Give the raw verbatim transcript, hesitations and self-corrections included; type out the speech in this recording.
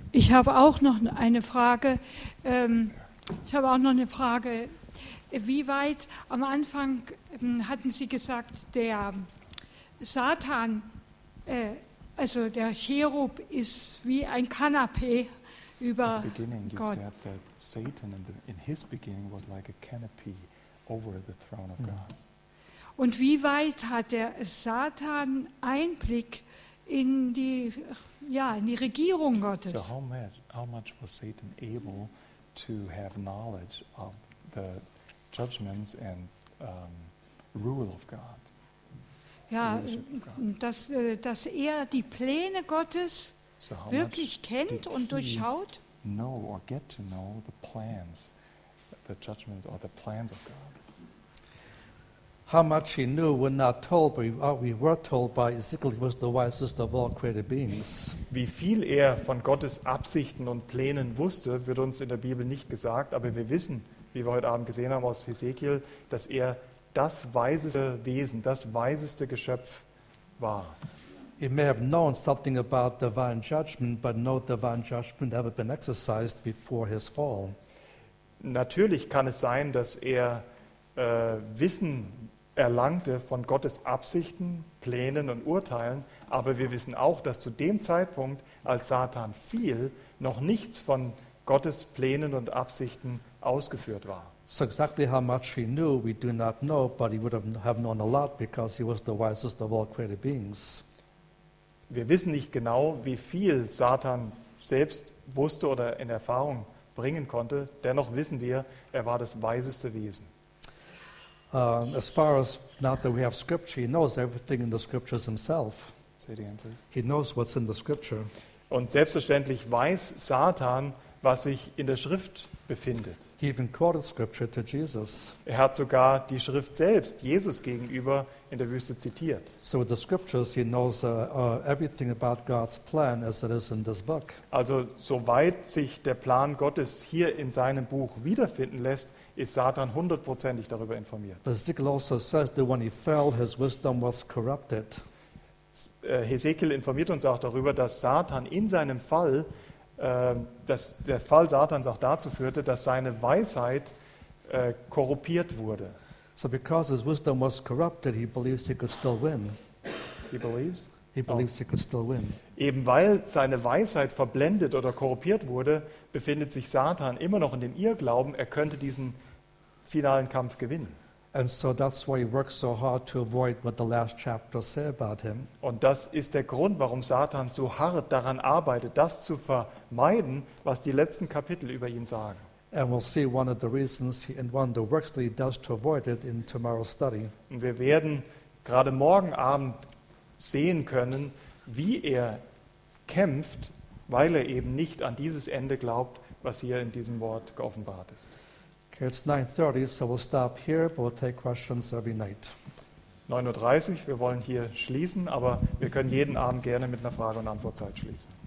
Ich habe auch noch eine Frage. Ähm, ich habe auch noch eine Frage. Wie weit am Anfang ähm, hatten Sie gesagt, der Satan, äh, also der Cherub, ist wie ein Kanapee über At the beginning, you Gott. said that Satan, in, the, in his beginning, was like a canopy over the throne of Mm. God. Und wie weit hat der Satan Einblick in die, ja, in die Regierung Gottes? So how much, how much was Satan able to have knowledge of the judgments and um, rule of God? Ja, leadership of God. dass, äh, dass er die Pläne Gottes So how wirklich much kennt did und he durchschaut? know or get to know the plans, the judgments or the plans of God? How much he knew, we're not told, but we, uh, we were told by Ezekiel he was the wisest of all created beings. Wie viel er von Gottes Absichten und Plänen wusste, wird uns in der Bibel nicht gesagt, aber wir wissen, wie wir heute Abend gesehen haben aus Hesekiel, dass er das weiseste Wesen, das weiseste Geschöpf war. He may have known something about divine judgment, but no divine judgment ever been exercised before his fall. Natürlich kann es sein, dass er äh, Wissen erlangte von Gottes Absichten, Plänen und Urteilen, aber wir wissen auch, dass zu dem Zeitpunkt, als Satan fiel, noch nichts von Gottes Plänen und Absichten ausgeführt war. So exactly how much he knew, we do not know, but he would have, have known a lot because he was the wisest of all created beings. Wir wissen nicht genau, wie viel Satan selbst wusste oder in Erfahrung bringen konnte. Dennoch wissen wir, er war das weiseste Wesen. Um, as far as now that we have scripture, he knows everything in the scriptures himself. Say it again, please. He knows what's in the scripture. Und selbstverständlich weiß Satan, was sich in der Schrift befindet. He even quoted scripture to Jesus. Er hat sogar die Schrift selbst Jesus gegenüber in der Wüste zitiert. So with the scriptures, he knows uh, uh, everything about God's plan as it is in this book. Also soweit sich der Plan Gottes hier in seinem Buch wiederfinden lässt, ist Satan hundertprozentig darüber informiert. But Ezekiel also says that when he fell, his wisdom was corrupted. Äh, Hesekiel informiert uns auch darüber, dass Satan in seinem Fall, äh, dass der Fall Satans auch dazu führte, dass seine Weisheit äh, korrumpiert wurde. So because his wisdom was corrupted, he believes he could still win. He believes? He believes he could still win. Eben weil seine Weisheit verblendet oder korrumpiert wurde, befindet sich Satan immer noch in dem Irrglauben, er könnte diesen finalen Kampf gewinnen. And so that's why he works so hard to avoid what the last chapters say about him. Und das ist der Grund, warum Satan so hart daran arbeitet, das zu vermeiden, was die letzten Kapitel über ihn sagen. And we'll see one of the reasons he, and one of the works that he does to avoid it in tomorrow's study. Und wir werden gerade morgen Abend sehen können, wie er kämpft, weil er eben nicht an dieses Ende glaubt, was hier in diesem Wort geoffenbart ist. Okay, it's nine thirty, so we'll stop here, but we'll take questions every night. neun Uhr dreißig, wir wollen hier schließen, aber wir können jeden Abend gerne mit einer Frage- und Antwortzeit schließen.